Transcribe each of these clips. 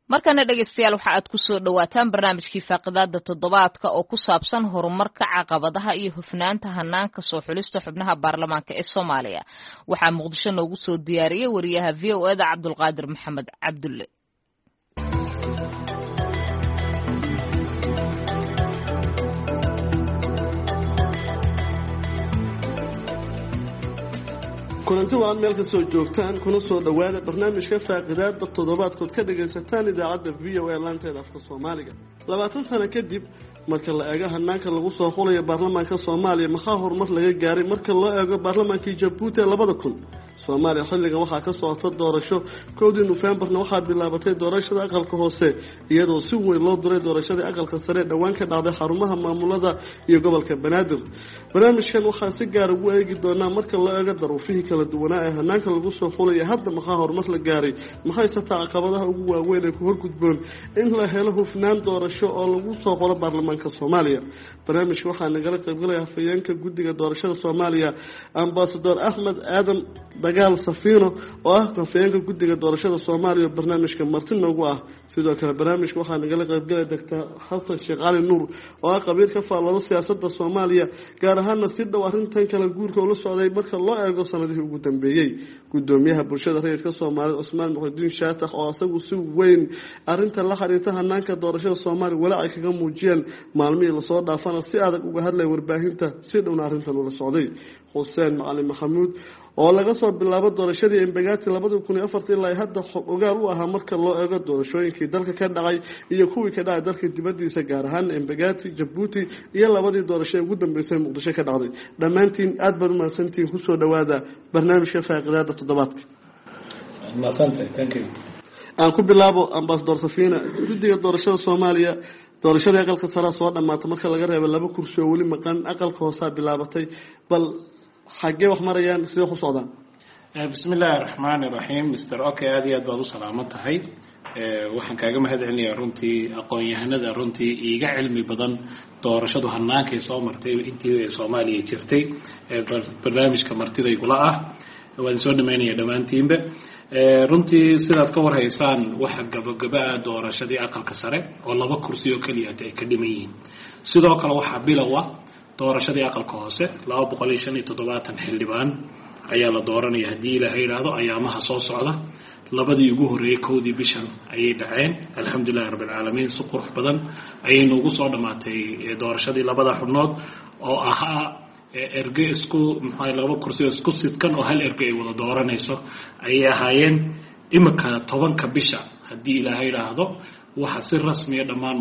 markana dhageystayaal waxa aad ku soo dhawaataan barnaamijkii faaqidaada toddobaadka oo ku saabsan horumarka caqabadaha iyo hufnaanta hanaanka soo xulista xubnaha baarlamaanka ee Soomaaliya waxaa Muqdisho noogu soo diyaariyay wariyaha VOA-da Cabdulqaadir Maxamed Cabdulle. kulanti waan meel ka soo joogtaan kuna soo dhawaada barnaamijka faaqidaada toddobaadkood ka dhagaysataan idaacadda VOA laanteeda afka Soomaaliga 20 sano kadib marka la eego hanaanka lagu soo xulayo baarlamaanka Soomaaliya maxaa horumar laga gaaray marka loo eego baarlamaankii Djibouti 2000 Soomaaliya xilligan waxaa ka socota doorasho 1 November-na waxaa bilaabatay doorashada aqalka hoose iyadoo si weyn loo diray doorashada aqalka sare dhawaan ka dhacday xarumaha maamulada iyo gobolka Banaadir barnaamijkan waxaa si gaar ah ugu eegi doonaa marka loo eego daruufihii kala duwanaa ee hanaanka lagu soo xulayo hadda maxaa horumar la gaaray maxay sataa caqabadaha ugu waaweyn ee ku horgudboon in la helo hufnaan doorasho oo lagu soo xulo baarlamaanka Soomaaliya barnaamijka waxaa nagala qaybgalaya hafayeenka guddiga doorashada Soomaaliya Ambassador Ahmed Aadan dagaal Safino oo ah hafayeenka guddiga doorashada Soomaaliya barnaamijka martin ugu ah sidoo kale barnaamijka waxaa nagala qaybgalaya Dr. Xasan Sheekh Ali Nuur oo ah qabiir ka faallooda siyaasadda Soomaaliya gaar ahaan si dhow arrintan kala guurka oo la socday marka loo eego sanadihii ugu dambeeyay gudoomiyaha bulshada rayidka Soomaaliya Usmaan Muxudiin Shaatax oo asagu si weyn arrinta la xiriirta hanaanka doorashada Soomaaliya walaac kaga muujiyeen maalmihii la soo dhaafana si adag uga hadlay warbaahinta si dhowna arrintan ula socday Xuseen Macalin Maxamuud oo laga soo bilaabo doorashadii Embagati 2004 ilaa hadda ogaal u ahaa marka loo eego doorashooyinkii dalka ka dhacay iyo kuwii ka dhacay dalka dibadiisa gaar ahaan Embagati Djibouti iyo labadii doorasho ugu dambeysay Muqdisho ka dhacday dhamaantiin aad baan u mahadsantihiin ku soo dhawaada barnaamijka faaqidaada toddobaadka thank you aan ku bilaabo Ambassador Safina guddiga doorashada Soomaaliya doorashada aqalka sare soo dhamaatay marka laga reebo laba kursi oo wali maqan aqalka hoose bilaabatay bal xagee wax marayaan sidoo ku socdaan bismillaahir rahmaanir rahiim Mr. Okay aad iyo aad baad u salaamantahay waxaan kaaga mahadcelinayaa runtii aqoon-yahanada runtii iiga cilmi badan doorashadu hannaankay soo martay intii Soomaaliya jirtay barnaamijka martida igula ah waan soo dhameynaya dhamaantiinba runtii sidaad ka warhaysaan waxa gabagaba doorashadii aqalka sare oo laba kursi oo kaliya ay ka dhiman yihiin sidoo kale waxa bilowa doorashadii aqalka hoose 257 xildhibaan ayaa la dooranaya hadii Ilaahay yiraahdo ayaamaha soo socda labadii ugu horeeyay koodii bishan ayay dhaceen alxamdulillaah rabbil caalamiin si qurux badan ayay noogu soo dhamaatay doorashadii labada xubnood oo ahaa erge isku maxay laba kursi isku sidkan oo hal erge ay wada dooranayso ayay ahaayeen imika 10ka bisha hadii Ilaahay yiraahdo waxa si rasmi ah dhammaan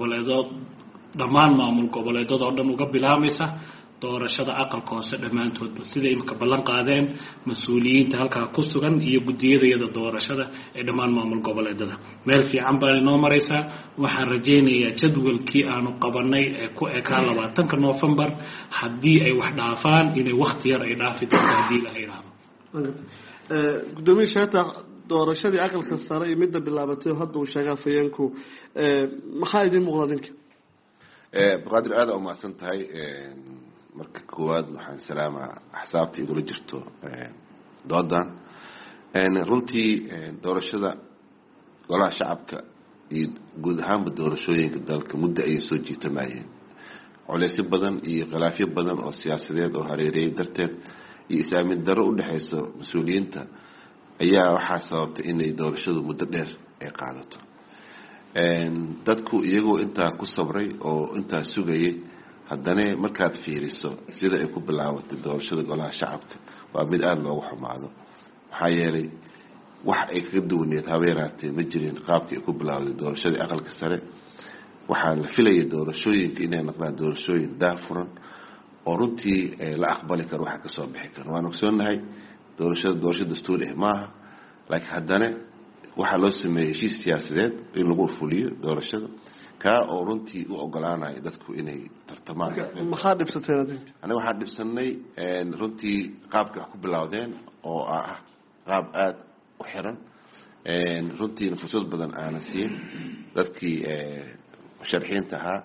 maamul goboleedada oo dhan uga bilaamaysa doorashada aqalka hoose dhamaantoodba sida imka ballan qaadeen mas'uuliyiinta halka ku sugan iyo gudiyada doorashada ee dhammaan maamul goboleedada meel fiican baa inoo maraysa waxaan rajaynayaa jadwalkii aanu qabanay ee ku ekaa 20ka November hadii ay wax dhaafaan inay waqti yar ay dhaafi doonto hadii la yiraahdo gudoomiyaha Shaatax doorashadii aqalka sare iyo midda bilaabatay hadda uu sheegay fayeenku maxaa idin muuqdinka بقدر هذا أو ما سنتهاي مركز كواد وحن سلامة حسابتي يقول جرتو ضدان رنتي دور الشدة ولا شعبك يقول هم بالدور شوية قدالك مدة أي سوجي تماين على سب بدن يغلافي بدن أو سياسيات أو هريري درتين يسامي الدرو اللي حيث مسؤولين تا أيها وحاسبت إن دور الشدة مدة دير قاعدته dadku iyagoo inta ku sabray oo inta sugayay haddana markaad fiiriso sida ay ku bilaabatay doorashada golaha shacabka waa mid aad loogu xumaado waxa yeelay wax ay ka duwaneed habeeraatay ma jirin qaabkii ay ku bilaawday doorashada aqalka sare waxa la filayay doorashooyinka inay noqdaan doorashooyin daafuran oo runtii la aqbali karo waxa ka soo bixi karo waan ogsoonahay doorashada dastuuri ah maaha laakiin haddana waxa loo sameeyay heshiis siyaasadeed in lagu fuliyo doorashada ka oo runtii u ogolaanay dadku inay tartamaan maxaa dhibsateen aniga waxa dhibsanay runtii qaabka ku bilowdeen oo ah qaab aad u xiran runtii fursad badan aan siin dadkii sharxiinta ahaa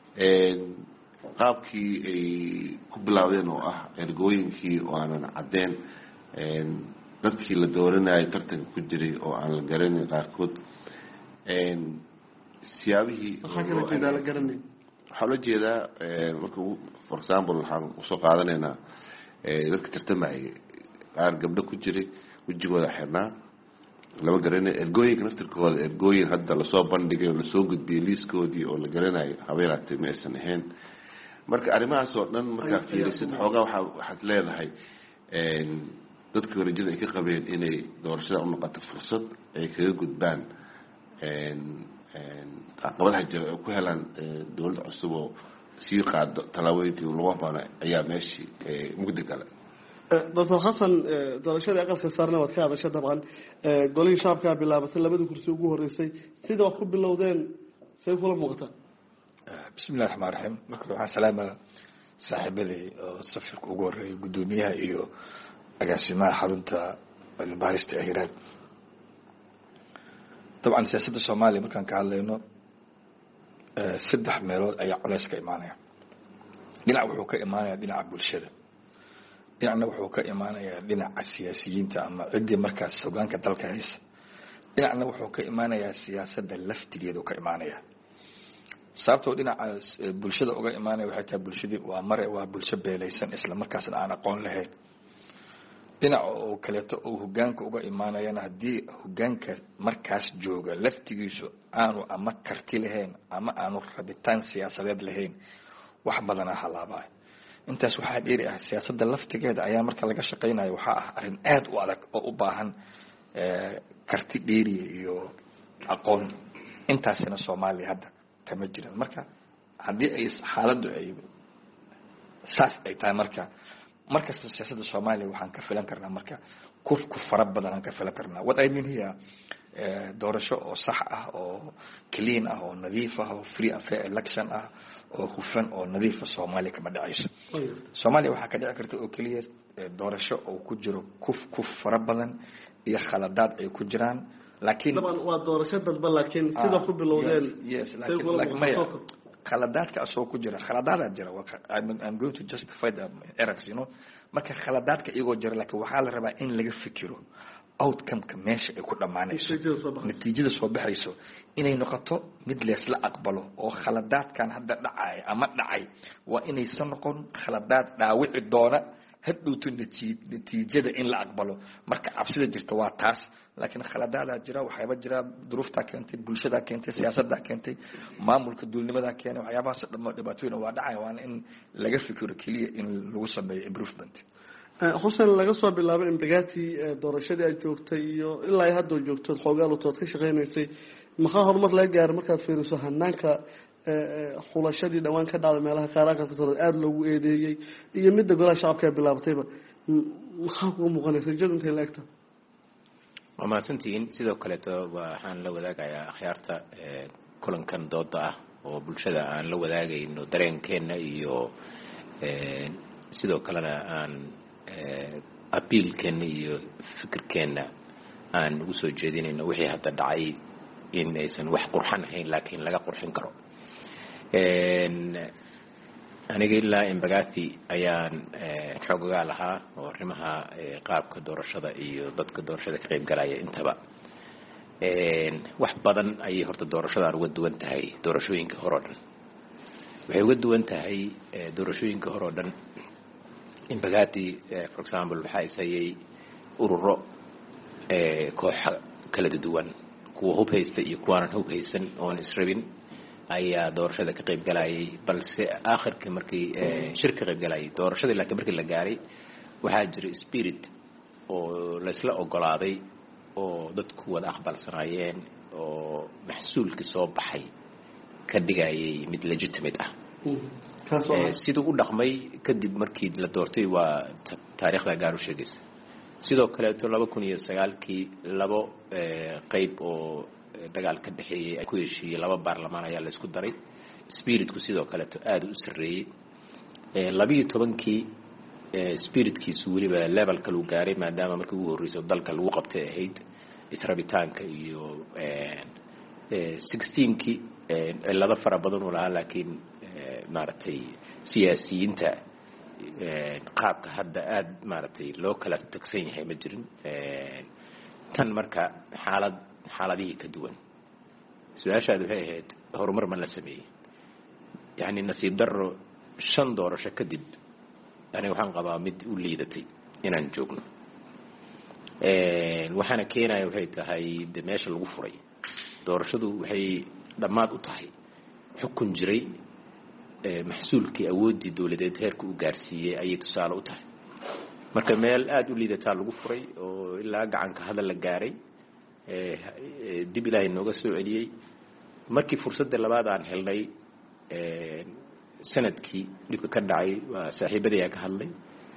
qaabkii ay ku bilowdeen oo ah ergooyinkii oo aanan cadeen dadkii la dooranayay tartanka ku jiray oo aan la garanay qaarkood siyaabihii waxaa loo jeedaa marka for example waxaan usoo qaadanaynaa dadka tartamayay qaar gabdho ku jiray wejigooda xirnaa lama garanayo ergooyinka naftirkooda ergooyin hadda lasoo bandhigay oo lasoo gudbiyey liiskoodii oo la garanayo habeenaatay ma aysan ahayn marka arrimahaas oo dhan markaa fiirisid xoogaa waxaad leedahay dadkii warajada ay ka qabeen inay doorashada u noqoto fursad ay kaga gudbaan caqabadaha jira ay ku helaan dowladda cusub oo sii qaado tallaabooyinkii lagu habboona ayaa meeshii mugdi gale doctor xasan doorashadii aqalka saarna waad ka hadashay dabcan golihii shacabkaa bilaabatay labadii kursi ugu horeysay sida wax ku bilowdeen say kula muuqataa bismillahi raxmaan raxiim marka waxaan salaama saaxiibadii oo safirka ugu horeeyay guddoomiyaha iyo agaasimaha xarunta cilmibaarista ee hiiraan dabcan siyaasadda soomaaliya markaan ka hadlayno 3 meelood ayaa culays ka imaanaya dhinac wuxuu ka imaanayaa dhinaca bulshada dhinacna wuxuu ka imaanayaa dhinaca siyaasiyiinta ama ciddii markaas hogaanka dalka haysa dhinacna wuxuu ka imaanayaa siyaasadda laftigeedu ka imaanaya sababtoo dhinaca bulshada uga imaanaya waxay tahay bulshadii waa bulsho beelaysan isla markaasna aan aqoon lahayn dhinaca oo kaleeto oo hogaanka uga imaanayana haddii hogaanka markaas jooga laftigiisu aanu ama karti lahayn ama aanu rabitaan siyaasadeed lahayn wax badana halaabaa intaas waxaa dheeri ah siyaasadda laftigeeda ayaa marka laga shaqaynayo waxaa ah arrin aad u adag oo u baahan karti dheeriya iyo aqoon intaasina Soomaaliya hadda kama jiran marka haddii ay xaaladdu ay saas ay tahay marka siyaasadda Soomaaliya waxaan ka filan karnaa marka ku fara badan aan ka filan karnaa what I mean here doorasho oo sax ah oo clean ah oo nadiif ah oo free and fair election ah oo hufan oo nadiif ah Soomaaliya kama dhacayso Soomaaliya waxa ka dhici karta oo kaliya doorasho oo ku jiro ku fara badan iyo khaladaad ay ku jiraan laakiin waa doorasho dadba laakiin sida ku bilowdeen laakiin khaladaadka asoo ku jira khaladaad jira I'm going to justify the errors marka khaladaadka iyagoo jira laakiin waxa la rabaa in laga fikiro outcome-ka meesha ay ku dhamaanayso natiijada soo baxayso inay noqoto mid leesla aqbalo oo khaladaadkan hadda dhacay waa inaysan noqon khaladaad dhaawici doona hadhowto natiijada in la aqbalo marka cabsida jirta waa taas laakiin khaladaada jira waxyaaba jira duruufta keentay bulshada keentay siyaasadda keentay maamulka dawladnimada keenay waxyaabahaas dhibaatooyin waa dhacay waana in laga fikiro kaliya in lagu sameeyo improvement xuseen laga soo bilaabay imbagaati doorashadii ay joogtay iyo ilaa hadda joogto xoogaa loo ka shaqeynaysay maxaa horumar laga gaaray markaad fiiriso hanaanka xulashadii dhawaan ka dhacday meelaha qaaraka aad loogu eedeeyay iyo midda golaha shacabka bilaabatayba maxaa ku muuqanaysa jadinta leegta waa mahadsantihiin sidoo kaleeto waxaan la wadaagayaa akhyaarta kulankan dooda ah oo bulshada aan la wadaagayno dareenkeena iyo sidoo kalena aan abiilkeena iyo fikirkeena aan ugu soo jeedinayno wixii hadda dhacay in aysan wax qurxan ahayn laakiin laga qurxin karo aniga ilaa imbagaati ayaan xoogagaa lahaa oo arrimaha qaabka doorashada iyo dadka doorashada ka qayb galaya intaba wax badan ayay horta doorashadan uga duwan tahay doorashooyinka hore oo dhan waxay uga duwan tahay doorashooyinka hore oo dhan imbagaati for example waxaa isayay ururo kooxa kala duwan kuwa hub haysta iyo kuwaanan hub haysan oon israbin ayaa doorashada ka qayb galayay balse aakhirka markii shirka qayb galayay doorashada laakiin markii la gaaray waxaa jiray spirit oo la isla ogolaaday oo dadku wada aqbalsanayeen oo maxsuulkii soo baxay ka dhigayay mid legitimate ah sidoo u dhaqmay kadib markii la doortay waa taariikhda gaar u sheegaysa sidoo kale 2009kii labo qayb oo dagaal ka dhaxeeyay ay ku heshiiyay laba baarlamaan ayaa la isku daray spiritku sidoo kale aad u sareeyay 12kii spiritkiisu waliba level kale uu gaaray maadaama markii ugu horeysay dalka lagu qabtay ahayd israbitaanka iyo 16kii cilado fara badan oo lahaa laakiin maaragtay siyaasiyiinta qaabka hadda aad maaragtay loo kala tagsan yahay ma jirin tan marka xaaladihii ka duwan su-aashaadu waxay ahayd horumar ma la sameeyey yani nasiib daro 5 doorasho kadib aniga waxaan qabaa mid u liidatay inaan joogno waxaana keenaya waxay tahay de meesha lagu furay doorashadu waxay dhammaad u tahay xukun jiray maxsuulkii awoodii dawladeed heerka u gaarsiiyey ayay tusaale u tahay marka meel aad u liidataa lagu furay oo ilaa gacanka hadal la gaaray dib ilaahay nooga soo celiyey markii fursadda labaad aan helnay sanadkii dhibka ka dhacay waa saaxiibadii ka hadlay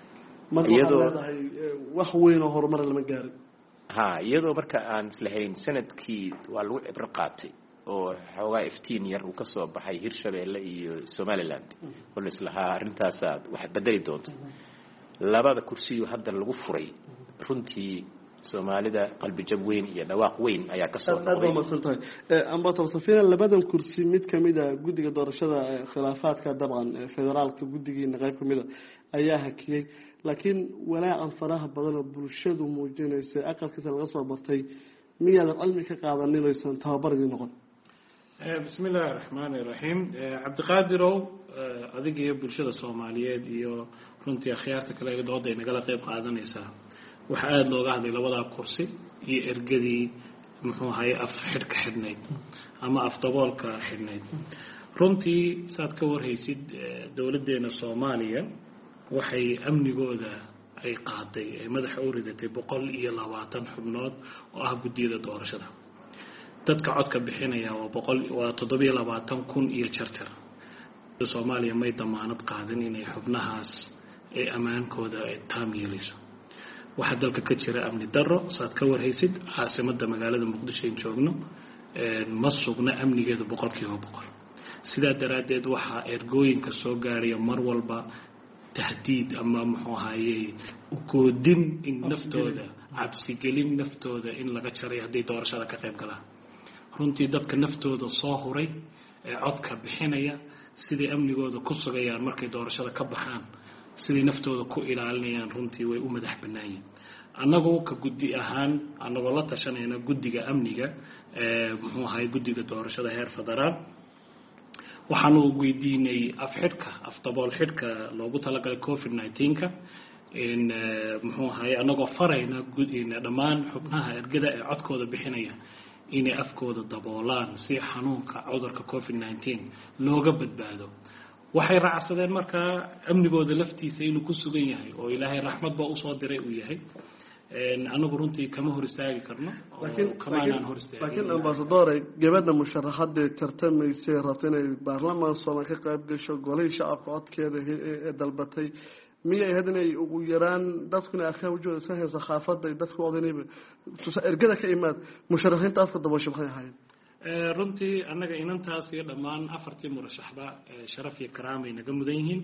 iyadoo wax weyn oo horumar lama gaarin iyadoo marka aan islahayn sanadkii waa lagu cibro qaatay oo xoogaa iftiin yar uu ka soo baxay Hirshabeelle iyo Somaliland oo islaha arintaas wax bedeli doonto labada kursi hadda lagu furay runtii Soomaalida qalbi jab weyn iyo dhawaaq weyn ayaa ka soo noqday ambato safina labadan kursi mid kamida gudiga doorashada khilaafaadka dabcan federaalka gudigiina qayb kamida ayaa hakiyay laakiin walaacan faraha badan oo bulshadu muujinaysa aqalkiisa laga soo bartay miyaad cilmi ka qaadanaysan tababaradii noqon bismillaahir rahmaanir rahiim cabdiqaadirow adiga iyo bulshada Soomaaliyeed iyo runtii akhyaarta kale ee dooda nagala qayb qaadanaysa waxa aad looga hadlay labada kursi iyo ergadii muxuu ahay af xidhka xidhnayd ama af daboolka xidhnayd runtii saad ka warhaysid dawladeena Soomaaliya waxay amnigooda ay qaaday madaxa u ridatay 120 xubnood oo ah gudiyada doorashada dadka codka bixinaya waa 720,000 iyo charter Soomaaliya may damaanad qaadin inay xubnahaas ay amaankooda ay taam yeelayso waxa dalka ka jira amni darro saad ka warhaysid caasimada magaalada Muqdisho ee joogno ma sugna amnigeeda 100%. sidaa daraadeed waxa ergooyinka soo gaaraya mar walba tahdiid ama muxuu ahaayay ugoodin in naftooda cabsi gelin naftooda in laga jaray hadii doorashada ka qayb galaan runtii dadka naftooda soo huray ee codka bixinaya sidii amnigooda ku sugayaan markay doorashada ka baxaan sidii naftooda ku ilaalinayaan runtii way u madax banaayeen anagoo ka gudi ahaan anagoo la tashanayna gudiga amniga muxuu ahaay gudiga doorashada heer federaal waxaanu weydiinay af dabool xidhka loogu talagalay COVID-19 in muxuu ahaay anagoo farayna dhammaan xubnaha ergada ee codkooda bixinaya inay afkooda daboolaan si xanuunka cudurka COVID-19 looga badbaado waxay raacsadeen markaa amnigooda laftiisa inuu ku sugan yahay oo ilaahay raxmad baa u soo diray uu yahay anagu runtii kama hor istaagi karno laakiin ambassador gabadha musharaxada tartamaysay rabtay inay baarlamaan Soomaaliya ka qayb gasho golay shacabka codkeeda ee dalbatay miyay hadinay ugu yaraan dadkuna akhriya wajooda saheesa xaafada dadku odanayba ergada ka imaad musharaxiinta afka daboosho maxay ahaayeen runtii anaga inantaas iyo dhammaan 4 murashaxba sharaf iyo karaam ay naga mudan yihiin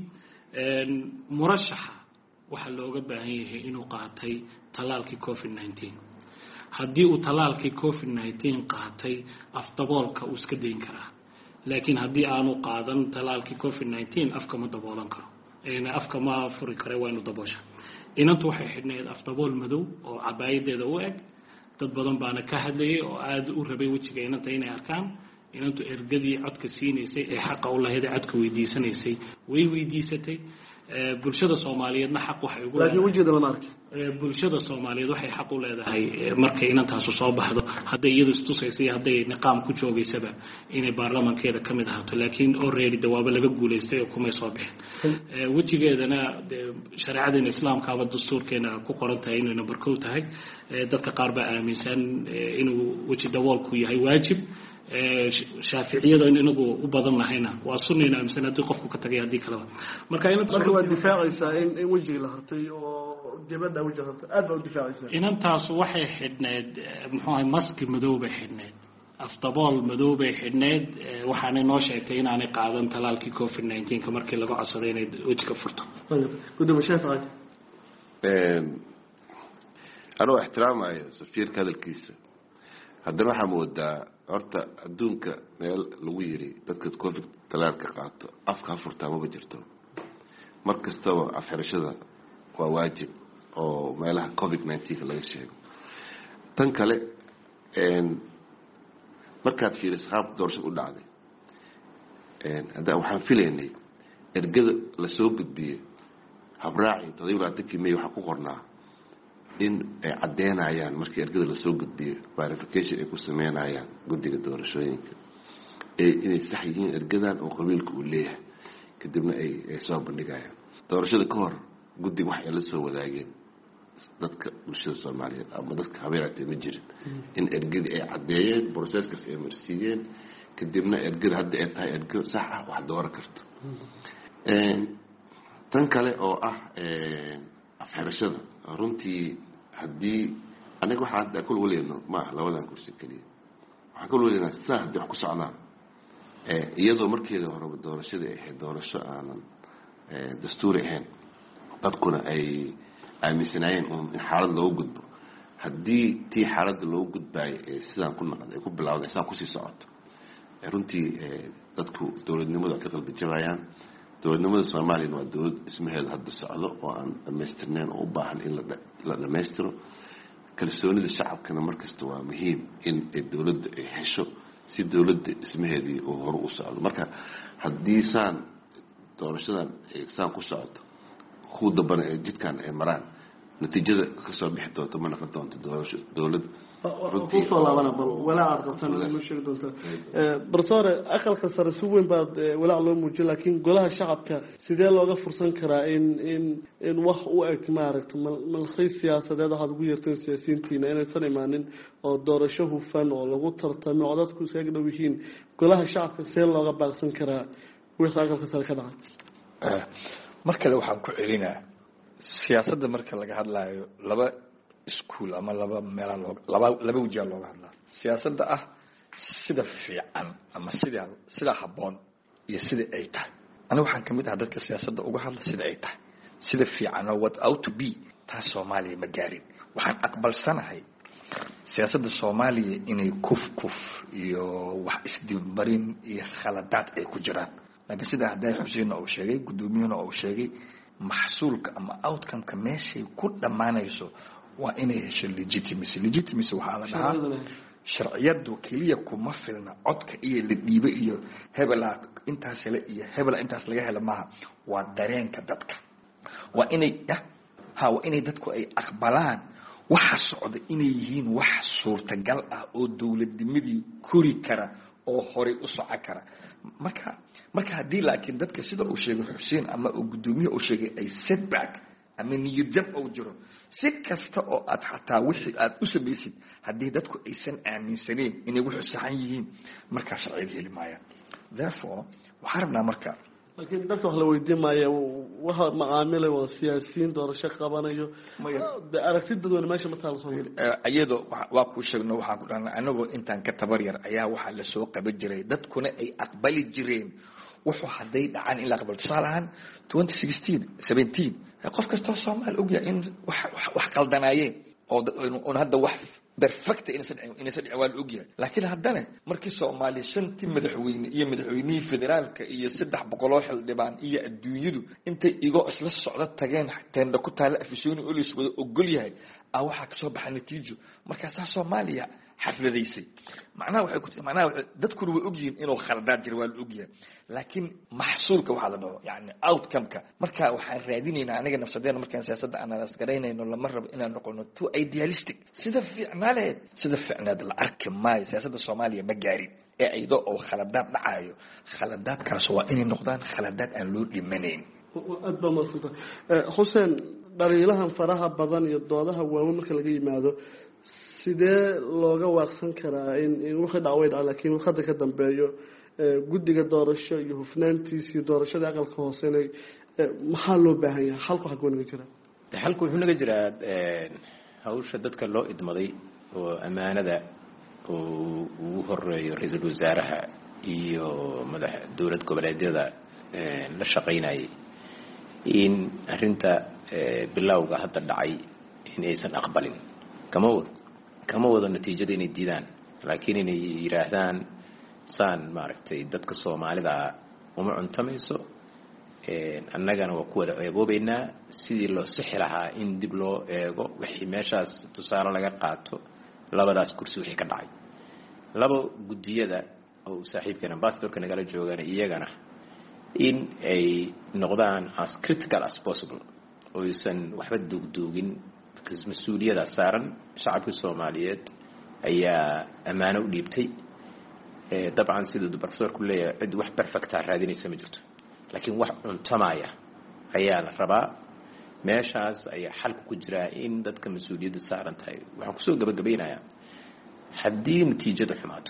murashaxa waxa looga baahan yahay inuu qaatay talaalkii COVID-19 haddii uu talaalkii COVID-19 qaatay afdaboolka uu iska deyn karaa laakiin haddii aanu qaadan talaalkii COVID-19 afka ma daboolan karo afka ma furi karo waa inuu daboosha inantu waxay xidhnayd afdabool madow oo cabaayadeeda u eg dad badan baana ka hadlayay oo aad u rabay wajiga inanta inay arkaan inantu ergadii codka siinaysay ee xaqa u lahayd codka weydiisanaysay way weydiisatay bulshada Soomaaliyeedna xaq waxay ugu laakiin wajiga lama arkin bulshada Soomaaliyeed waxay xaq u leedahay markay inantaas soo baxdo haday iyadu istusaysay haday niqaam ku joogaysaba inay baarlamaankeeda kamid ahaato laakiin already dawaaba laga guuleystay oo kuma soo bixin wajigeedana shariicada islaamka ama dastuurkeena ku qoran tahay inay number 2 tahay dadka qaar baa aaminsan inuu waji daboolku yahay waajib shaafiiciyada inagu u badan lahayna waa sunnayna aaminsan hadii qofku ka tagay hadii kale marka waa difaacaysaa in wajiga la hartay oo gabadha wajiga hartay aad baa u difaacaysaa inantaas waxay xidhneed muxuu ahay maski madow bay xidhneed afdabool madow bay xidhneed waxaanay noo sheegtay inaanay qaadan talaalkii COVID-19 ka markii laga codsaday inay wajiga furto gudoomiyaha shaqada anoo ixtiraamayo safiirka hadalkiisa haddana waxaa moodaa horta adduunka meel lagu yiri dadka COVID talaalka qaato afka furtaa ma jirto markastaba afxirashada waa waajib oo meelaha COVID-19 laga sheego tan kale markaad fiiriso qaabka doorashada u dhacday hadda waxaan filaynay ergada la soo gudbiyey habraaci 27 May waxaa ku qornaa in ay cadeynayaan markii ergada la soo gudbiyey verification ay ku sameynayaan guddiga doorashooyinka inay sax yihiin ergadan oo qabiilka uu leeyahay kadibna ay soo bandhigayaan doorashada ka hor guddiga wax ay la soo wadaageen dadka bulshada Soomaaliyeed ama dadka habeeraatay ma jirin in ergada ay cadeeyeen processkaas ay marsiiyeen kadibna ergada hadda ay tahay ergada sax ah wax dooran karto tan kale oo ah afxirashada runtii haddii aniga waxaa hadda kul waleeno ma labadan kursi kaliya waxaan kul waleena saa haddii wax ku socdaan iyadoo markeeda horeba doorashadii ay ahayd doorasho aanan dastuuri ahayn dadkuna ay aaminsanaayeen in xaalad loogu gudbo haddii tii xaaladda loogu gudbaayo sidaan ku naqday ay ku bilowday sidaan kusii socoto runtii dadku dowladnimadu ay ka qalbi jabayaan dowladnimada Soomaaliya waa dowlad ismaheeda hadda socdo oo aan dhameystirnayn oo u baahan in la dhameystiro kalsoonida shacabkana markasta waa muhiim in dowladda ay hesho si dowladda ismaheedii oo hor u socdo marka haddii saan doorashadan saan ku socoto khudabana jidkan ay maraan natiijada ka soo bixi doonto ma noqon doonto doorasho dowlad runtii soo laabana bal walaa arqabtan ma sheegi doonto barsoore aqalka sare si weyn baad walaa loo muujin laakiin golaha shacabka sidee looga fursan karaa in wax u eg maaragtay malkhay siyaasadeed waxaad ugu yeerteen siyaasiyiintiina inaysan imaanin oo doorasho hufan oo lagu tartamo codadku isaga dhow yihiin golaha shacabka sidee looga baaqsan karaa wixii aqalka sare ka dhacay mar kale waxaan ku celinaa siyaasadda marka laga hadlaayo laba iskuul ama laba meela laba wajiga looga hadlaa siyaasadda ah sida fiican ama sida habboon iyo sida ay tahay aniga waxaan ka mid ah dadka siyaasadda uga hadla sida ay tahay sida fiican oo what out to be taa Soomaaliya ma gaarin waxaan aqbalsanahay siyaasadda Soomaaliya inay kuf iyo wax isdibmarin iyo khaladaad ay ku jiraan laakiin sida hadday Xuseen oo sheegay gudoomiyana oo sheegay maxsuulka ama outcome-ka meeshay ku dhamaanayso waa inay hesho legitimacy waxaa la dhahaa sharciyadu kaliya kuma filna codka iyo la dhiibo iyo hebela intaas hele iyo hebela intaas laga helo maaha waa dareenka dadka waa inay dadku ay aqbalaan waxa socda inay yihiin wax suurtagal ah oo dowladnimadii kori kara oo hore u socon kara marka haddii laakiin dadka sida uu sheegay Xuseen ama uu gudoomiye uu sheegay ay setback ama niyad jab oo jiro si kasta oo aad xataa wixii aad u samaysid haddii dadku aysan aaminsaneen inay wax saxan yihiin marka sharciyada heli maayaan therefore waxaan rabnaa marka laakiin dadka wax la weydiin maayo waxa macaamilay waa siyaasiyiin doorasho qabanayo aragtida dadweyne meesha ma taal Soomaaliya ayado waa ku sheegno waxaan ku dhahnaa anagoo intaan ka tabar yar ayaa waxa la soo qaban jiray dadkuna ay aqbali jireen wuxuu haday dhacaan in la aqbalo tusaalahan 2016-17 qof kasta oo Soomaali og yahay in wax qaldanaayeen oo hadda wax perfect inaysan ciwaan og yahay laakiin haddana markii Soomaali shantii madaxweyne iyo madaxweynihii federaalka iyo 300 xildhibaan iyo adduunyadu intay igo isla socda tageen teenda ku taala afishooni oo lees wada ogol yahay waxa ka soo baxay natiijo markaas Soomaaliya xafladaysay macnaha dadku way ogyihiin inuu khaladaad jiro waa la ogyahay laakiin maxsuulka waxa la dhaho yani outcome-ka marka waxaan raadinaynaa aniga nafsadeena markaan siyaasadda analysis gareynayno lama rabo inaan noqono too idealistic sida fiicnaad la arki maayo siyaasadda Soomaaliya ma gaarin ee aydo oo khaladaad dhacayo khaladaadkaas waa inay noqdaan khaladaad aan loo dhimanayn aad baa maasanta Xuseen dhaliilahan faraha badan iyo doodaha waaweyn marka laga yimaado sidee looga waaqsan karaa in wixii dhacay laakiin waxa ka dambeeyo guddiga doorasho iyo hufnaantiisa iyo doorashada aqalka hoose maxaa loo baahan yahay halku xaq wanaga jira halku wuxuu naga jiraa hawsha dadka loo idmaday oo amaanada oo ugu horeeyo ra'iisul wasaaraha iyo madaxa dowlad goboleedyada la shaqeynayay in arinta bilowga hadda dhacay in aysan aqbalin kama wada natiijada inay diidaan laakiin inay yiraahdaan saan maaragtay dadka Soomaalida uma cuntamayso annagana waa ku wada eegoobaynaa sidii loo sixi lahaa in dib loo eego wixii meeshaas tusaale laga qaato labadaas kursi wixii ka dhacay labo gudiyada oo saaxiibkan ambassadorka nagala joogaan iyagana in ay noqdaan as critical as possible oo aysan waxba duugduugin because mas'uuliyadda saaran shacabka Soomaaliyeed ayaa amaano u dhiibtay dabcan sidoo professorku leeyahay cid wax perfect ah raadinaysa ma jirto laakiin wax cuntamaya ayaa la rabaa meeshaas ayaa xalku ku jira in dadka mas'uuliyadda saaran tahay waxaan ku soo gabagabeynayaa haddii natiijadu xumaato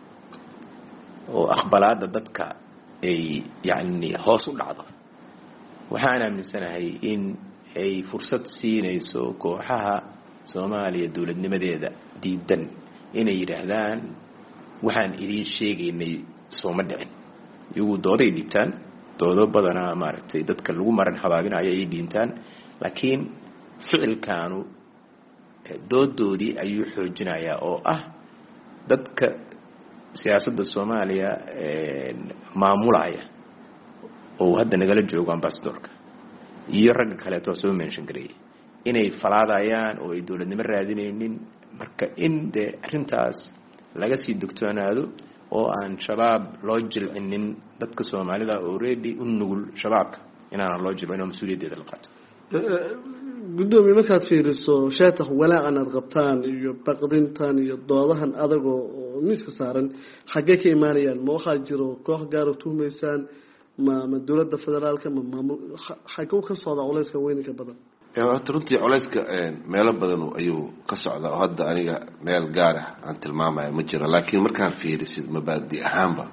oo aqbalaadda dadka ay yani hoos u dhacdo waxaan aaminsanahay in ay fursad siinayso kooxaha Soomaaliya dawladnimadeeda diidan inay yiraahdaan waxaan idin sheegaynay sooma dhicin iyagu dooday dhibtaan doodo badana maaragtay dadka lagu maran habaabinayo ay diintaan laakiin ficilkaanu doodoodii ayuu xoojinayaa oo ah dadka siyaasadda Soomaaliya maamulaya oo hadda nagala joogo ambassadorka iyo rag kale oo soo mention gareeyay inay falaadayaan oo ay dawladnimo raadinaynin marka in de arintaas laga sii dogtoonaado oo aan shabaab loo jilcinin dadka Soomaalida already u nugul shabaabka inaan loo jilcino mas'uuliyaddeeda la qaato gudoomiye markaad fiiriso sheetax walaacan aad qabtaan iyo baqdintan iyo doodahan adag oo miiska saaran xagee ka imaanayaan ma waxaa jiro koox gaar ah tuumaysaan ma dawladda federaalka ma maamul xagee ka socda culayska weynka badan runtii culayska meelo badan ayuu ka socdaa oo hadda aniga meel gaar ah aan tilmaamayo ma jiro laakiin markaan fiirisid mabaadi ahaanba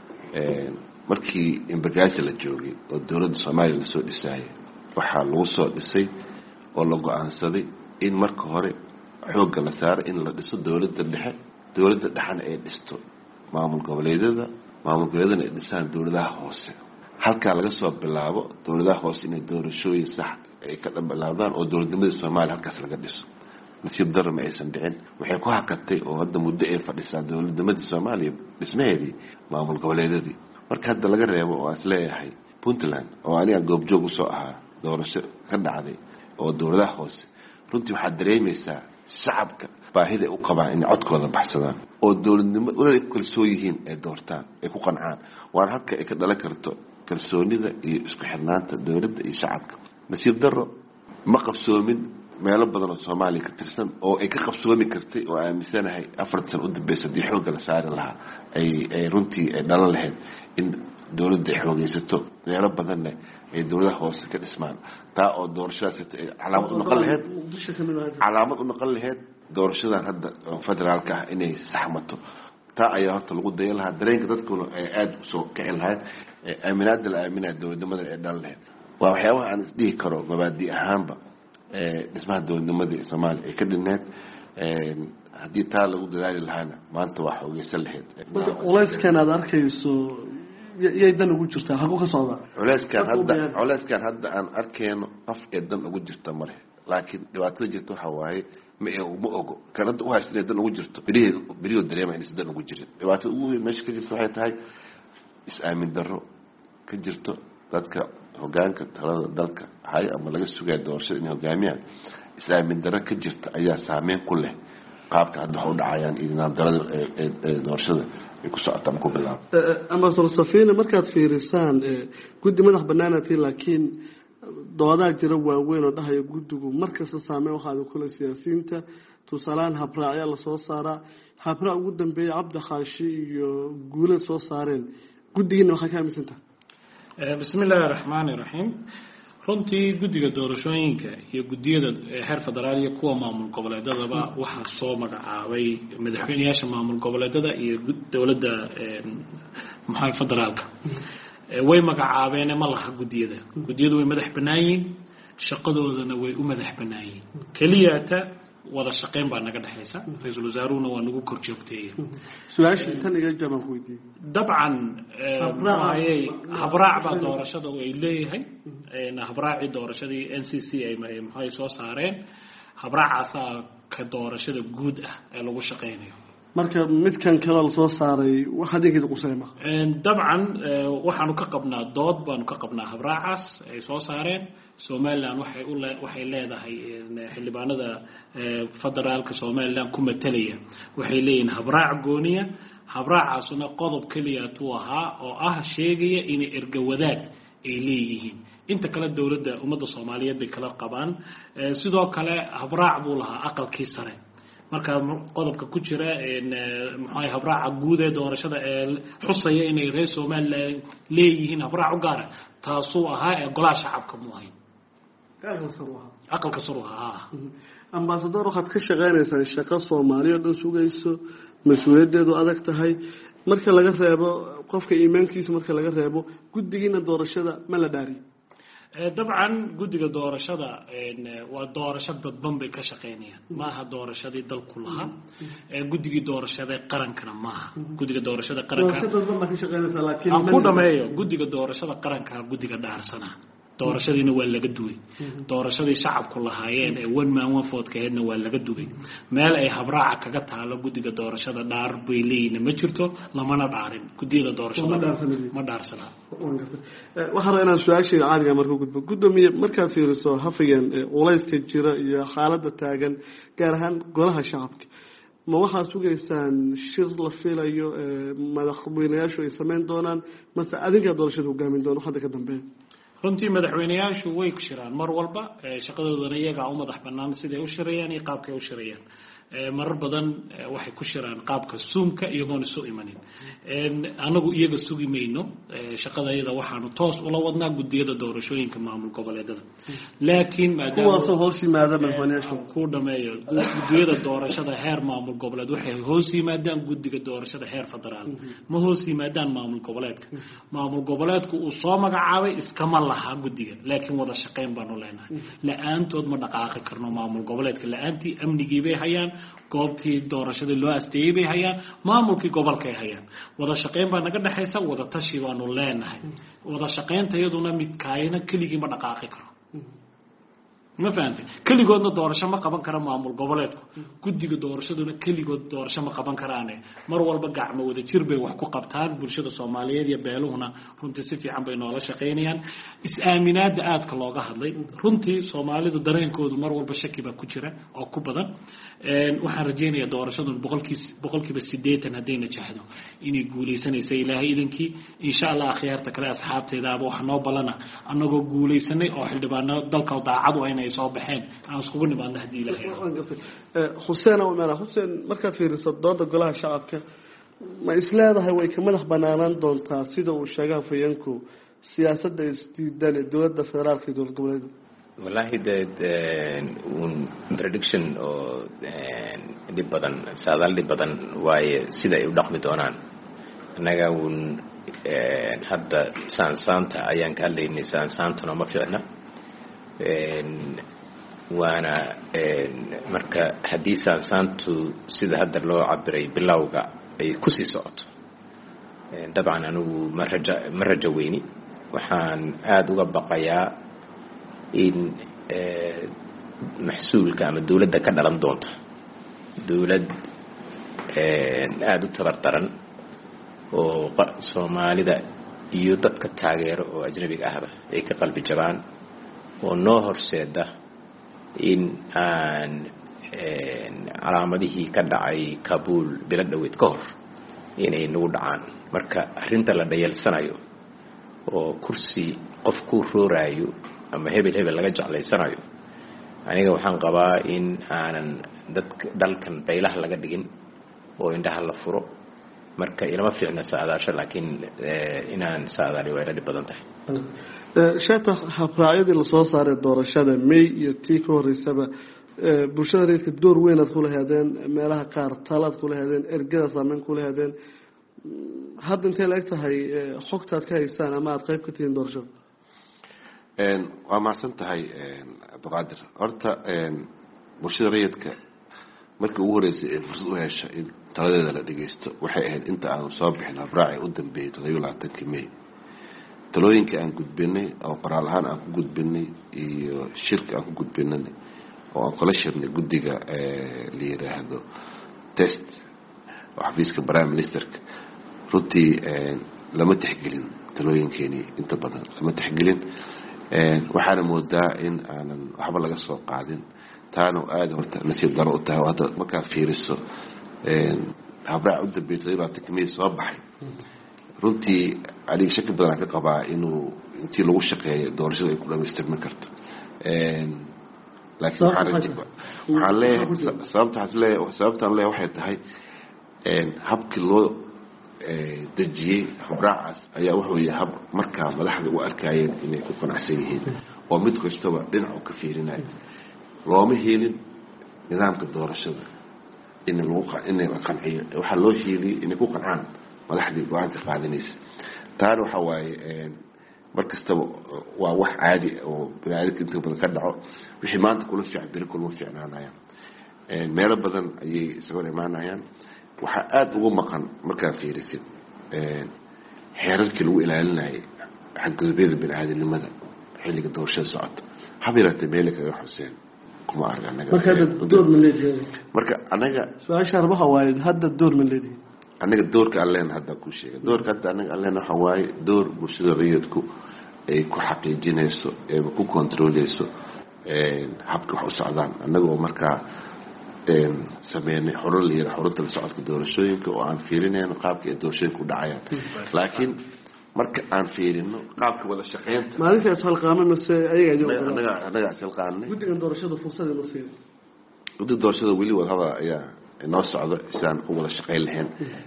markii imbagaasi la joogay oo dawladda Soomaaliya la soo dhisay waxaa lagu soo dhisay oo la go'aansaday in marka hore xoogga la saaro in la dhiso dawladda dhexana ay dhisto maamul goboleedyada ay dhisaan dawladaha hoose halka laga soo bilaabo dawladaha hoose inay doorashooyin sax ay ka dhabalaadan oo dawladnimada Soomaaliya halkaas laga dhiso nasiib darro ma aysan dhicin waxay ku hakatay oo hadda muddo ay fadhisaa dawladnimada Soomaaliya dhismaheedii maamul goboleedyadii marka hadda laga reebo oo isleeyahay Puntland oo aniga goobjoog u soo ahaa doorasho ka dhacday oo dawladaha hoose runtii waxa dareemaysaa shacabka baahida u qabaan in codkooda baxsadaan oo dawladnimo ay kalsoon yihiin ay doortaan ay ku qancaan waan halka ay ka dhalan karto kalsoonida iyo isku xirnaanta dawladda iyo shacabka nasiib darro ma qabsoomin meelo badan oo Soomaaliya ka tirsan oo ay ka qabsoomi kartay oo aaminsanahay 4 sano u dambeysay dii xoog la saari lahaa ay runtii ay dhalan lahayd in dawladda ay xoogaysato meelo badan ay dawladaha hoose ka dhismaan taa oo doorashadaas calaamad u noqon lahayd doorashadan hadda federaalka ah inay saxmato taa ayaa horta lagu dayan lahaa dareenka dadkuna ay aad u soo kicin lahayd aaminaadda la aaminaa dawladnimada ay dhalan lahayd waa waxyaabaha aan isdhihi karo mabaadi ahaanba dhismaha dawladnimada ee Soomaaliya ay ka dhineed haddii taa lagu dadaali lahaana maanta waa xoogaysan lahayd culayskan aad arkayso yay dan ugu jirtaa hagu ka socda culayskan hadda aan arkeyno qof ee dan ugu jirta male laakiin dhibaatada jirta waxa waaye ma ogo kanada u haysteen dan ugu jirto beriyo dareema in dan ugu jirin dhibaatada ugu weyn meesha ka jirta waxay tahay is-aamin darro ka jirto dadka hoggaanka talada dalka hay ama laga sugay doorashada in hoggaamiyaan is-aamin darro ka jirta ayaa saameyn ku leh qaabka hadda waxa u dhacayaan nidaam darada doorashada ay ku socotaan ku bilaab ama Safina markaad fiirisaan guddi madax banaanati laakiin doodaha jira waaweyn oo dhahayo guddigu markasta saameyn waxa kula siyaasiyiinta tusaalaan habraacya la soo saaraa habraac ugu dambeeyay Cabdi Khaashi iyo guulad soo saareen guddigina waxa ka aaminsantaa bismillaahir rahmaanir rahiim runtii guddiga doorashooyinka iyo gudiyada heer federaal iyo kuwa maamul goboleedadaba waxa soo magacaabay madaxweynayaasha maamul goboleedada iyo dawladda maxay federaalka way magacaabeen ma laha gudiyadu way madax banaayeen shaqadoodana way u madax banaayeen kaliyaata wada shaqeyn baa naga dhaxaysa ra'iisul wasaaruhuna waa nagu kor joogteeyay su'aasha tan iga jaban ku weydiiyay dabcan habraac baa doorashada way leeyahay habraaci doorashadii NCC ay maxay soo saareen habraacaasa ka doorashada guud ah ee lagu shaqeynayo marka midkan kale la soo saaray waxa dinkeeda qusayma dabcan waxaanu ka qabnaa dood baanu ka qabnaa habraacaas ay soo saareen Somaliland waxay leedahay xildhibaanada federaalka Somaliland ku matalaya waxay leeyihiin habraac gooniya habraacaasuna qodob kaliya tuu ahaa oo ah sheegaya in erga wadaag ay leeyihiin inta kala dawladda ummadda Soomaaliyeed bay kala qabaan sidoo kale habraac buu lahaa aqalkii sare marka qodobka ku jira maxay habraaca guud ee doorashada ee xusaya inay reer Somaliland leeyihiin habraac u gaar ah taasoo ahaa ee golaha shacabka muuhayn aqalka saruha ambassador waxaad ka shaqeynaysaa shaqo Soomaaliyeed oo sugayso mas'uuliyadeedu adag tahay marka laga reebo qofka iimaankiisa marka laga reebo guddigiina doorashada ma la dhaariyo dabcan guddiga doorashada waa doorasho dadban bay ka shaqeynayaan ma aha doorashadii dalku lahaa guddigii doorashada qarankana ma aha guddiga doorashada qaranka ka shaqeynaysaa laakiin aan ku dhameeyo guddiga doorashada qaranka guddiga dhaarsana doorashadiina waa laga duway doorashadii shacabku lahaayeen ee one man one vote kaheedna waa laga duway meel ay habraaca kaga taalo guddiga doorashada dhaar bay leeyihiin ma jirto lamana dhaarin guddiyada doorashada ma dhaarsana waxaan rabaa inaan su-aashayda caadiga marka gudbo gudoomiye markaad fiiriso hafigeen culayska jira iyo xaaladda taagan gaar ahaan golaha shacabka ma waxaad sugaysaan shir la filayo madaxweynayaashu ay samayn doonaan mase adinkaa doorashada hogaamin doona hadda ka dambeeya runtii madaxweynayaashu way ku shiraan mar walba shaqadoodana iyaga u madax bannaan siday u shirayaan iyo qaabkay u shirayaan marar badan waxay ku shiraan qaabka Zoom-ka iyagoon isu imanin anagu iyaga sugi mayno shaqada iyada waxaanu toos ula wadnaa guddiyada doorashooyinka maamul goboleedada laakiin maadaama hoos yimaada madaxweynayaashu ku dhameeyo guddiyada doorashada heer maamul goboleed waxay hoos yimaadaan guddiga doorashada heer federaal ma hoos yimaadaan maamul goboleedka maamul goboleedku uu soo magacaabay iskama laha guddiga laakiin wada shaqeyn baanu leenahay la'aantood ma dhaqaaqi karno maamul goboleedka la'aantii amnigii bay hayaan goobtii doorashada loo asteeyay bay hayaan maamulkii gobolka ay hayaan wada shaqeyn baa naga dhaxaysa wada tashi baanu leenahay wada shaqeynta iyaduna mid kaayna keligii ma dhaqaaqi karo ma fahamtay keligoodna doorasho ma qaban kara maamul goboleedku guddiga doorashaduna keligood doorasho ma qaban karaane mar walba gacmo wada jir bay wax ku qabtaan bulshada Soomaaliyeed iyo beeluhuna runtii si fiican bay noola shaqeynayaan is-aaminaada aadka looga hadlay runtii Soomaalidu dareenkoodu mar walba shaki baa ku jira oo ku badan waxaan rajeynayaa doorashadu boqolkiiba 80 hadayna jahdo inay guuleysanayso ilaahay idinkii insha Allah akhyaarta kale asxaabteeda wax noo balana anagoo guuleysanay oo xildhibaano dalka daacad u inay soo baxeen aan isku nimaadna hadii ilaahay Hussein markaad fiiriso dooda golaha shacabka ma isleedahay way ka madax banaanaan doontaa sida uu sheegay Fayanku siyaasadda isdiidan ee dowladda federaalka iyo dowlad goboleedka wallahi un prediction oo dib badan saadaal dib badan waaye sida ay u dhaqmi doonaan anaga hadda saanta ayaan ka hadlaynay saantuna ma fiicna waana marka haddii saantu sida hadda loo cabiray bilowga ay ku sii socoto dabcan anigu ma rajo weyni waxaan aada uga baqayaa in maxsuulka ama dawladda ka dhalan doonto dawlad aada u tabardaran oo Soomaalida iyo dadka taageero oo ajnabiga ahba ay ka qalbi jabaan oo noo horseeda in aan calaamadihii ka dhacay Kabul bila dhaweed ka hor inay nagu dhacaan marka arrinta la dhayalsanayo oo kursi qof ku rooraayo ama hebel laga jeclaysanayo aniga waxaan qabaa in aanan dalkan baylaha laga dhigin oo indhaha la furo marka ilama fiicna saadaasho laakiin inaan saadaali way dhib badan tahay shata habraayadii la soo saaray doorashada May iyo tii ka horeysaba bulshada reerka door weyn aad ku lahaydeen meelaha qaar talaad ku lahaydeen ergada saameyn ku lahaydeen hadda intee la eg tahay xogtaad ka haysaan ama aad qayb ka tihiin doorashada waa mahadsan tahay Abdulqaadir horta bulshada reerka markii ugu horeysay ee fursad u heshay in taladeeda la dhageysto waxay ahayd inta aan soo bixin habraaci u dambeeyay 27 May talooyinka aan gudbinay oo qoraal ahaan aan ku gudbinay iyo shirka aan ku gudbinay oo aan kala shirnay guddiga la yiraahdo test xafiiska prime ministerka runtii lama tixgelin talooyinkeenii inta badan lama tixgelin waxaana moodaa in aanan waxba laga soo qaadin taana aad horta nasiib daro u tahay hadda markaa fiiriso habraac u dambeeyay 20 May soo baxay runtii adiga shaki badan ka qabaa inuu intii lagu shaqeeyo doorashada ay ku dhameystirmi karto laakiin waxaan leeyahay sababtaan leeyahay waxay tahay habkii loo dejiyay habraacaas ayaa wuxuu yahay hab markaa madaxda u arkayeen inay ku qanacsan yihiin oo mid kastaba dhinac u ka fiirinayo looma helin nidaamka doorashada in la qanciyo waxa loo heeliyay inay ku qancaan madaxdii go'aanka qaadanaysa taana waxa waaye markastaba waa wax caadi oo bini'aadamka inta badan ka dhaco wixii maanta kula fiican biri kulma fiicnaanayaan meelo badan ayay isagoo imaanayaan waxa aad ugu maqan markaa fiirisid xeerarkii lagu ilaalinayay xadgudubada bini'aadanimada xilliga doorashada socoto habirata meelo kaga xuseen kuma arag anaga marka door ma leeyahay marka anaga su'aasha arbaha waaye hadda door ma leeyahay anaga doorka alleen hadda ku sheegay doorka hadda anaga alleen waxa waaye door bulshada rayidku ay ku xaqiijinayso ee ku controleyso habka wax u socdaan anaga oo markaa sameeyay xurunta la socodka doorashooyinka oo aan fiirinayno qaabka ay doorashooyinku dhacayaan laakiin marka aan fiirino qaabka wada shaqeynta maalinkaas hal qaanana se ayaga anaga asal qaanay guddiga doorashada fursad ma siin guddiga doorashada weli wada ayaa inoo socdo isaan u wada shaqeyn lahayn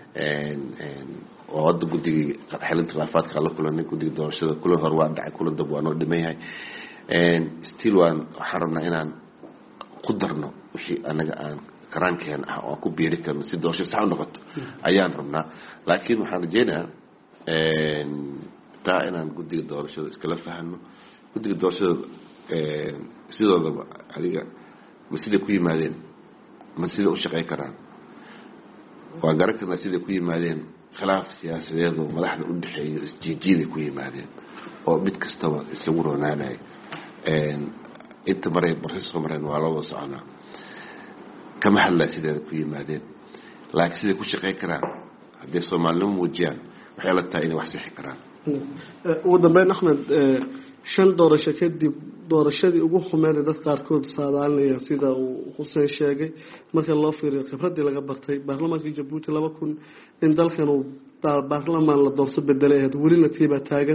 oo hadda guddiga xalinta khilaafaadka la kulanay guddiga doorashada kulan hor waa dhacay kulan dab waa noo dhimayahay still waxaan rabnaa inaan ku darno wixii anaga aan karaankeen ah oo ku biiri karno si doorasho sax u noqoto ayaan rabnaa laakiin waxaan rajeynayaa taa inaan guddiga doorashada iskala fahano guddiga doorashada sidoodaba adiga ma siday ku yimaadeen ma sida u shaqeyn karaan waan garan karnaa siday ku yimaadeen khilaaf siyaasadeed oo madaxda u dhexeeyo isjiijiiday ku yimaadeen oo mid kastaba isagu roonaanaya inta maray barsiiska mareen waa loo soconaa kama hadlaa sideeda ku yimaadeen laakiin siday ku shaqeyn karaan haddii Soomaalnimo muujiyaan waxay la tahay inay wax sixi karaan ugu dambeyn Axmed 5 doorasho kadib doorashadii ugu xumeed dad qaarkood saadaalinaya sida uu Xuseen sheegay marka loo fiiriyo khibradii laga bartay baarlamaanka Djibouti 2000 in dalkan uu baarlamaan la doorso bedelay weli la tiiba taagan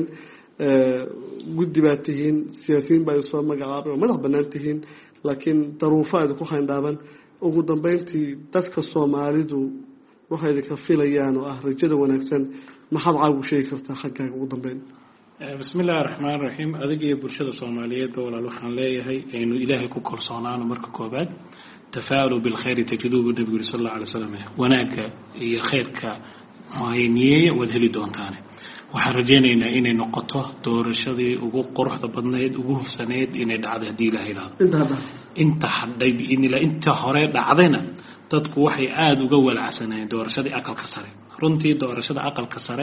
guddi baa tihiin siyaasiyiin baa soo magacaabay oo madax bannaan tihiin laakiin daruufaad ku xindaaban ugu dambeyntii dadka Soomaalidu waxay ka filayaan oo ah rajada wanaagsan maxaad caawu sheegi kartaa xaggaaga ugu dambeyn bismillaahir rahmaanir rahiim adiga iyo bulshada Soomaaliyeed walaal waxaan leeyahay inuu Ilaahay ku kalsoonaano marka koobaad tafaalu bil khayr tajiduhu nabiga sallallahu alayhi wasallam wanaaga iyo khayrka hayniye wad heli doontaan waxaan rajaynaynaa inay noqoto doorashadii ugu quruxda badneed ugu hufsaneed inay dhacdo hadii Ilaahay ilaado inta hadday inta hore dhacdayna dadku waxay aad uga walacsanayeen doorashadii aqalka sare runtii doorashada aqalka sare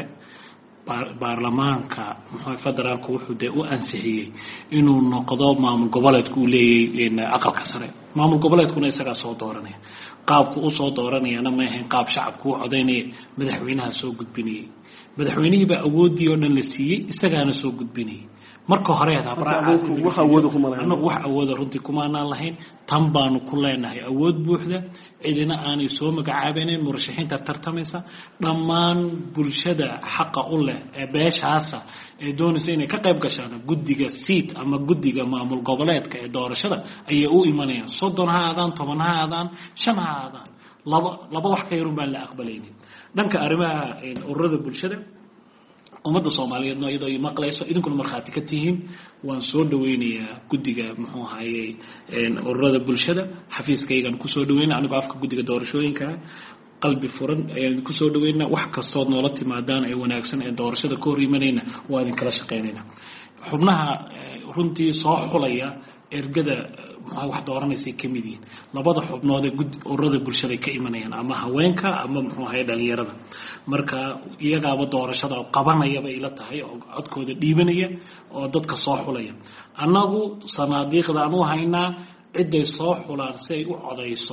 baarlamaanka federaalku wuxuu u ansixiyay inuu noqdo maamul goboleedku uu leeyahay aqalka sare maamul goboleedkuna isaga soo dooranaya qaabku u soo dooranayana ma ahayn qaab shacabku u codeynay madaxweynaha soo gudbinayay madaxweynihii baa awoodii oo dhan la siiyay isagaana soo gudbinayay marka hore wax awood runtii kuma aanan lahayn tan baanu ku leenahay awood buuxda cidina aanay soo magacaabeyneen murashaxiinta tartamaysa dhammaan bulshada xaqa u leh ee beeshaasa ee doonaysa inay ka qayb gashaan guddiga seat ama guddiga maamul goboleedka ee doorashada ayay u imanayaan 30 ha aadaan 10 ha aadaan 5 ha aadaan laba wax ka yarun baan la aqbalaynin dhanka arrimaha ururada bulshada ummadda Soomaaliyeed iyadoo ay maqlayso idinkuna marxaati ka tihiin waan soo dhaweynayaa guddiga muxuu ahaayay ururada bulshada xafiiskaygan ku soo dhaweynaa anigu afka guddiga doorashooyinka qalbi furan ayaan ku soo dhaweynaa wax kastoo noola timaadaan ay wanaagsan ee doorashada ka hor imanayna waa idin kala shaqeynayna xubnaha runtii soo xulaya ergada wax dooranaysa kamid yihiin labada xubnood ee ururada bulshada ka imanayaan ama haweenka ama muxuu ahaayay dhalinyarada marka iyagaaba doorashada qabanaya bay ila tahay oo codkooda dhiibanaya oo dadka soo xulaya annagu sanaadiiqda aanu haynaa ciday soo xulaan si ay u codayso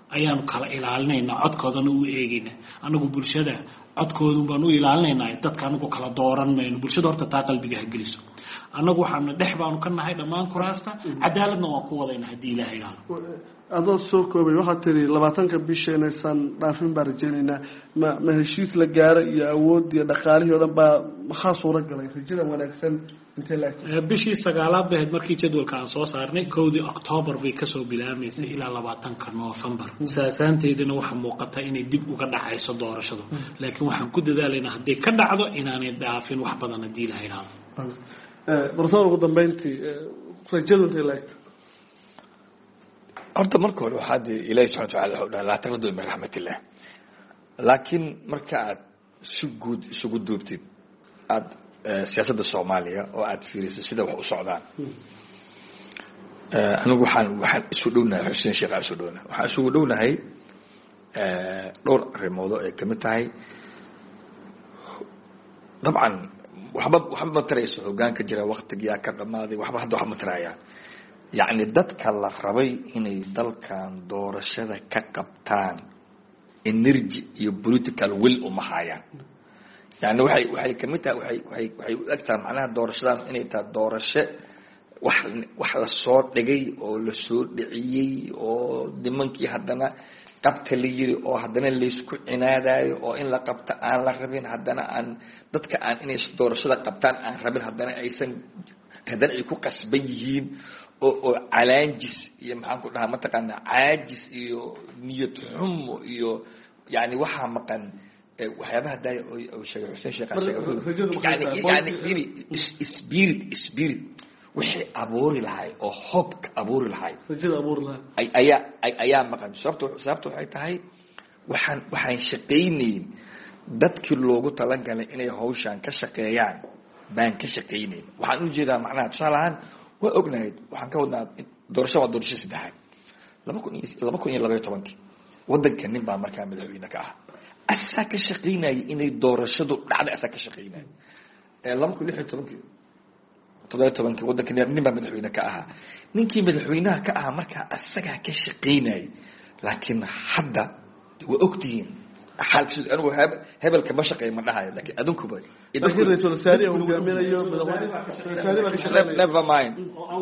ayaanu kala ilaalinaynaa codkoodana u eegaynaa anagu bulshada codkoodu baan u ilaalinaynaa dadka anagu kala dooran mayno bulshada horta taa qalbiga ha geliso anagu waxaanu dhex baanu ka nahay dhammaan kuraasta cadaaladna waan ku wadayna haddii ilaaha idhaahdo adoo soo koobay waxaad tiri 20 bisha inaysan dhaafin baan rajaynaynaa ma heshiis la gaaro iyo awood iyo dhaqaalihii oo dhan baa maxaa suura galay rajada wanaagsan intee la bishii 9aad bay markii jadwalka aan soo saarnay 1 October bay ka soo bilaabmaysay ilaa 20 November saasaanteedina waxa muuqata inay dib uga dhacayso doorashadu laakiin waxaan ku dadaalaynaa haddii ka dhacdo inaanay dhaafin wax badan haddii la yiraahdo barsoon ugu dambeyntii rajadu intee la horta marka hore waxaad ilaahay subhanahu wa ta'ala wuxuu dhahay la taqnadu min rahmatillah laakiin marka aad si guud isugu duubtid aad siyaasadda Soomaaliya oo aad fiiriso sida wax u socdaan anigu waxaan isu dhownahay Xuseen Sheekh isu dhownahay waxaan isu dhownahay dhowr arrimood oo ay kamid tahay dabcan waxba tarayso hoggaanka jira waqtiga ka dhamaaday waxba hadda wax ma tarayaan يعني dadka la rabay inay dalkan doorashada ka qabtaan energy iyo political will uma hayaan يعني waxay kamid tahay waxay u egtaa macnaha doorashadan inay tahay doorasho wax la soo dhigay oo la soo dhiciyay oo nimankii haddana qabta la yiri oo haddana la isku cinaadayo oo in la qabta aan la rabin haddana aan dadka aan inay doorashada qabtaan aan rabin haddana aysan haddana ay ku qasban yihiin oo calaanjis iyo maxaan ku dhahaa mataqaana caajis iyo niyad xumo iyo yani waxa maqan waxyaabaha daay oo sheegay Xuseen Sheekh yani spirit wixii abuuri lahay oo hope abuuri lahay ayaa maqan sababtu waxay tahay waxaan shaqaynayn dadkii loogu talagalay inay hawshan ka shaqeeyaan baan ka shaqaynayn waxaan u jeedaa macnaha tusaalahan waa ognahay waxaan ka wadnaa doorasho saddexaad 2012 wadanka nin baa markaa madaxweyne ka ah asaa ka shaqeynay inay doorashadu dhacdo asaa ka shaqeynay 2016 wadanka nin baa madaxweyne ka ah ninkii madaxweynaha ka ah markaa asaga ka shaqeynay laakiin hadda waa ogtihiin xalkiisu anigu hebelka ma shaqeey ma dhahayo laakiin adunkuba never mind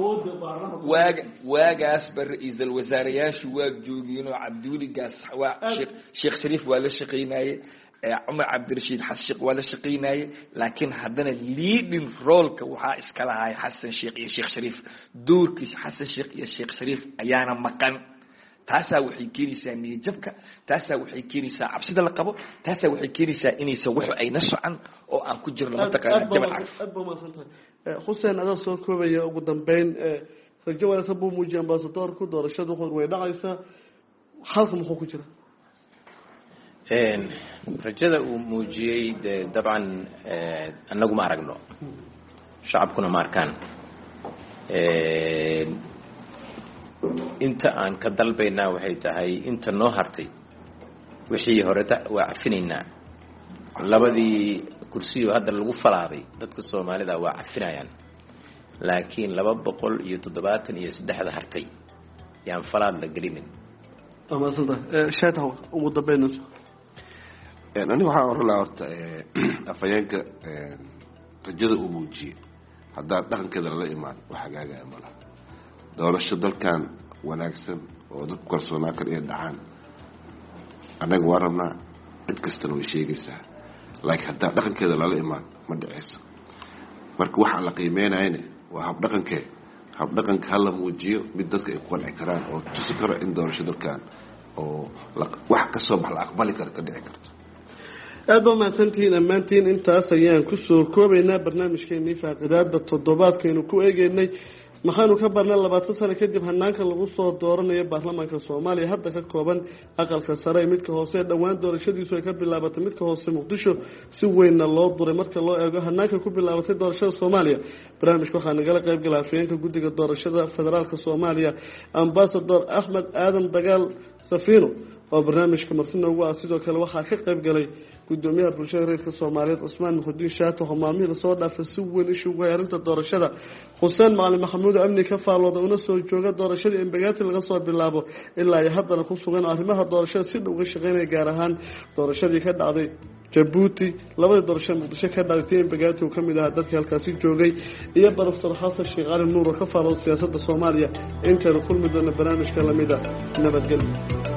waagaas bar ra'iisul wasaarayaashu waa joogeen oo Cabduligaas waa Sheekh Shariif waa la shaqeynayay Umar Cabdirashiid Xashiq waa la shaqeynayay laakiin haddana leading role-ka waxa iska lahaay Xasan Sheekh iyo Sheekh Shariif doorkiisa Xasan Sheekh iyo Sheekh Shariif ayaana maqan taasaa waxay keenaysaa niyadjabka taasaa waxay keenaysaa cabsida la qabo taasaa waxay keenaysaa inaysan wax ayna socon oo aan ku jirno mataqaana jabal carf Xuseen adaa soo koobaya ugu dambeyn rajo wanaagsan buu muujiyay ambassador-ku doorashadu way dhacaysaa halka muxuu ku jira rajada uu muujiyay dabcan annagu ma aragno shacabkuna ma arkaan inta aan ka dalbaynaa waxay tahay inta noo hartay wixii hore waa cafinaynaa labadii kursiyo hadda lagu falaaday dadka Soomaalida waa cafinayaan laakiin 273 hartay yaan falaad la gelinin ama sida shaataw ugu dambeynayso ani waxaan oran lahaa horta afayeenka rajada uu muujiyay hadda dhaqankeeda la imaan wax hagaaga amala doorasho dalkan wanaagsan oo dad kalsoonaa kar ee dhacaan anaga warabna cid kastana way sheegaysaa laakiin hadda dhaqankeeda la imaan ma dhacayso marka waxa la qiimeynayna waa hab dhaqanka hala muujiyo mid dadka ay ku qanci karaan oo tusi karo in doorasho dalkan oo wax ka soo bax la aqbali karo ka dhici karto aad baa mahadsantihiin ammaantiin intaas ayaan ku soo koobaynaa barnaamijkeennii faaqidaada toddobaadkaynu ku eegaynay maxaanu ka barnay 20 sano kadib hanaanka lagu soo dooranayo baarlamaanka Soomaaliya hadda ka kooban aqalka sare midka hoose dhawaan doorashadiisu ay ka bilaabatay midka hoose Muqdisho si weyn loo duray marka loo eego hanaanka ku bilaabatay doorashada Soomaaliya barnaamijka waxaa nagala qayb galay afayeenka guddiga doorashada federaalka Soomaaliya ambassador Ahmed Aadan Dagaal Safino oo barnaamijka martina ugu ah sidoo kale waxaa ka qayb galay gudoomiyaha bulshada reerka Soomaaliyeed Cusmaan Muxudiin Shaato oo maamulka soo dhaafay si weyn ishu uga yarinta doorashada Xuseen Macalin Maxamuud amni ka faalooda una soo jooga doorashada Embagaati laga soo bilaabo ilaa ay haddana ku sugan arrimaha doorashada si dhow uga shaqeynaya gaar ahaan doorashadii ka dhacday Djibouti labada doorasho Muqdisho ka dhacday Embagaati oo kamid ah dadka halkaasi joogay iyo Professor Xasan Sheekh Ali Nuur oo ka faalooda siyaasadda Soomaaliya inta kulmi doona barnaamijka lamida nabadgelyo